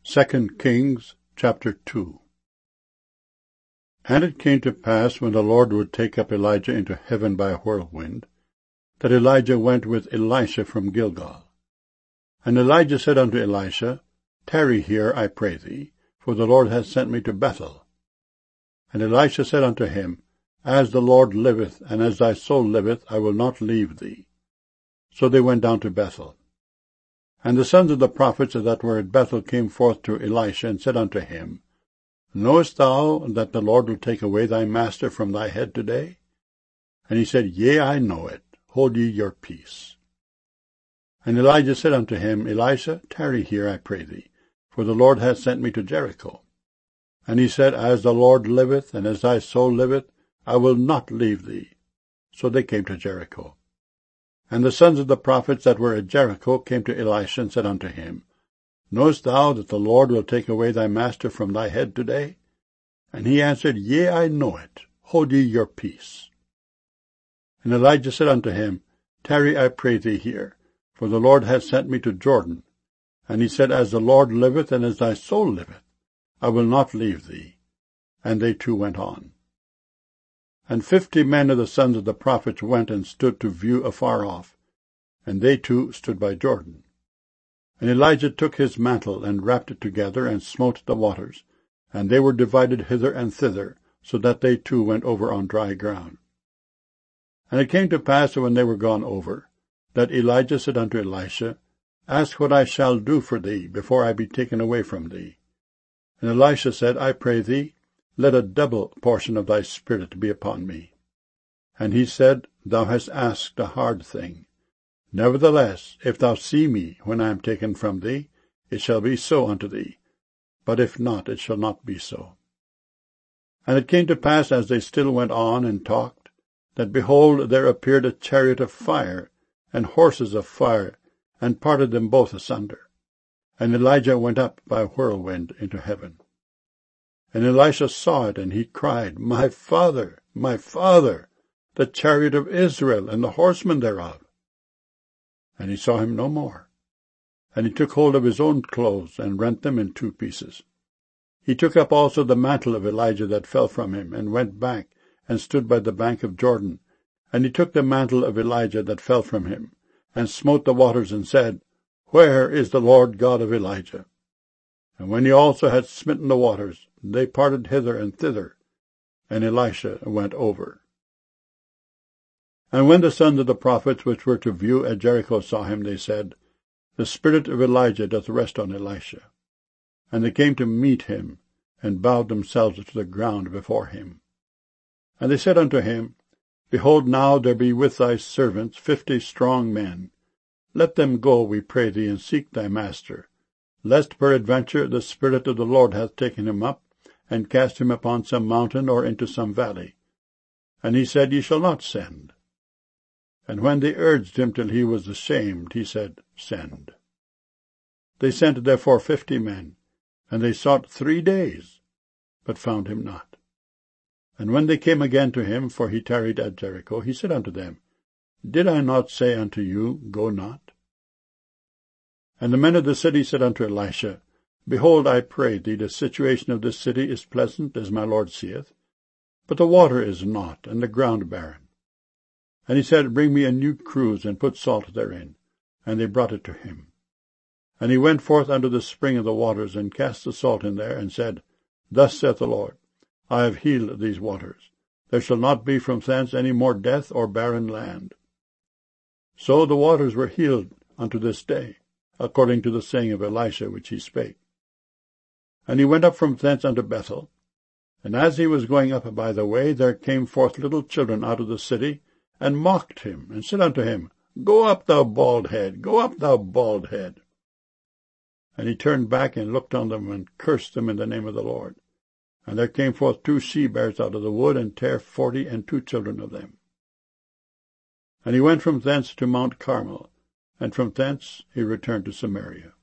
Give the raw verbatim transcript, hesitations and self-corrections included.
Second Kings chapter two. And it came to pass, when the Lord would take up Elijah into heaven by a whirlwind, that Elijah went with Elisha from Gilgal. And Elijah said unto Elisha, Tarry here, I pray thee, for the Lord hath sent me to Bethel. And Elisha said unto him, As the Lord liveth, and as thy soul liveth, I will not leave thee. So they went down to Bethel. And the sons of the prophets that were at Bethel came forth to Elisha, and said unto him, Knowest thou that the Lord will take away thy master from thy head today? And he said, Yea, I know it. Hold ye your peace. And Elijah said unto him, Elisha, tarry here, I pray thee, for the Lord hath sent me to Jericho. And he said, As the Lord liveth, and as thy soul liveth, I will not leave thee. So they came to Jericho. And the sons of the prophets that were at Jericho came to Elisha, and said unto him, Knowest thou that the Lord will take away thy master from thy head today? And he answered, Yea, I know it. Hold ye your peace. And Elijah said unto him, Tarry, I pray thee here, for the Lord hath sent me to Jordan. And he said, As the Lord liveth, and as thy soul liveth, I will not leave thee. And they two went on. And fifty men of the sons of the prophets went and stood to view afar off, and they two stood by Jordan. And Elijah took his mantle, and wrapped it together, and smote the waters, and they were divided hither and thither, so that they two went over on dry ground. And it came to pass, when they were gone over, that Elijah said unto Elisha, Ask what I shall do for thee, before I be taken away from thee. And Elisha said, I pray thee, let a double portion of thy spirit be upon me. And he said, Thou hast asked a hard thing. Nevertheless, if thou see me when I am taken from thee, it shall be so unto thee. But if not, it shall not be so. And it came to pass, as they still went on and talked, that, behold, there appeared a chariot of fire, and horses of fire, and parted them both asunder. And Elijah went up by a whirlwind into heaven. And Elisha saw it, and he cried, My father, my father, the chariot of Israel, and the horsemen thereof. And he saw him no more. And he took hold of his own clothes, and rent them in two pieces. He took up also the mantle of Elijah that fell from him, and went back, and stood by the bank of Jordan. And he took the mantle of Elijah that fell from him, and smote the waters, and said, Where is the Lord God of Elijah? And when he also had smitten the waters, they parted hither and thither, and Elisha went over. And when the sons of the prophets which were to view at Jericho saw him, they said, The spirit of Elijah doth rest on Elisha. And they came to meet him, and bowed themselves to the ground before him. And they said unto him, Behold, now there be with thy servants fifty strong men. Let them go, we pray thee, and seek thy master, lest peradventure the Spirit of the Lord hath taken him up, and cast him upon some mountain or into some valley. And he said, Ye shall not send. And when they urged him till he was ashamed, he said, Send. They sent therefore fifty men, and they sought three days, but found him not. And when they came again to him, for he tarried at Jericho, he said unto them, Did I not say unto you, Go not? And the men of the city said unto Elisha, Behold, I pray thee, the situation of this city is pleasant, as my lord seeth, but the water is not, and the ground barren. And he said, Bring me a new cruse, and put salt therein. And they brought it to him. And he went forth unto the spring of the waters, and cast the salt in there, and said, Thus saith the Lord, I have healed these waters. There shall not be from thence any more death or barren land. So the waters were healed unto this day, according to the saying of Elisha which he spake. And he went up from thence unto Bethel. And as he was going up by the way, there came forth little children out of the city, and mocked him, and said unto him, Go up, thou bald head, go up, thou bald head. And he turned back and looked on them, and cursed them in the name of the Lord. And there came forth two she-bears out of the wood, and tare forty and two children of them. And he went from thence to Mount Carmel, and from thence he returned to Samaria.